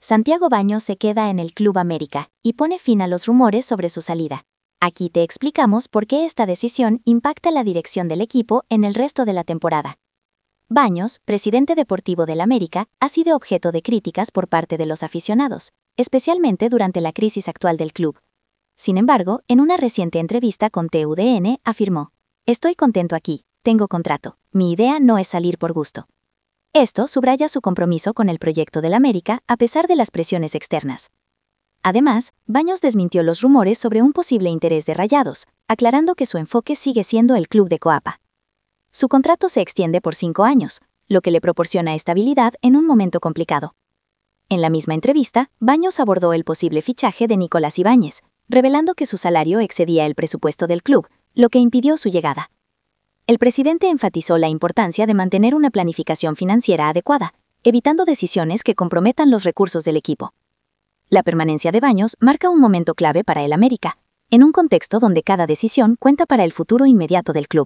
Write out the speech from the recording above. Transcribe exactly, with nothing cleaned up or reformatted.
Santiago Baños se queda en el Club América y pone fin a los rumores sobre su salida. Aquí te explicamos por qué esta decisión impacta la dirección del equipo en el resto de la temporada. Baños, presidente deportivo del América, ha sido objeto de críticas por parte de los aficionados, especialmente durante la crisis actual del club. Sin embargo, en una reciente entrevista con T U D N, afirmó: "Estoy contento aquí, tengo contrato, mi idea no es salir por gusto". Esto subraya su compromiso con el proyecto del América a pesar de las presiones externas. Además, Baños desmintió los rumores sobre un posible interés de Rayados, aclarando que su enfoque sigue siendo el club de Coapa. Su contrato se extiende por cinco años, lo que le proporciona estabilidad en un momento complicado. En la misma entrevista, Baños abordó el posible fichaje de Nicolás Ibáñez, revelando que su salario excedía el presupuesto del club, lo que impidió su llegada. El presidente enfatizó la importancia de mantener una planificación financiera adecuada, evitando decisiones que comprometan los recursos del equipo. La permanencia de Baños marca un momento clave para el América, en un contexto donde cada decisión cuenta para el futuro inmediato del club.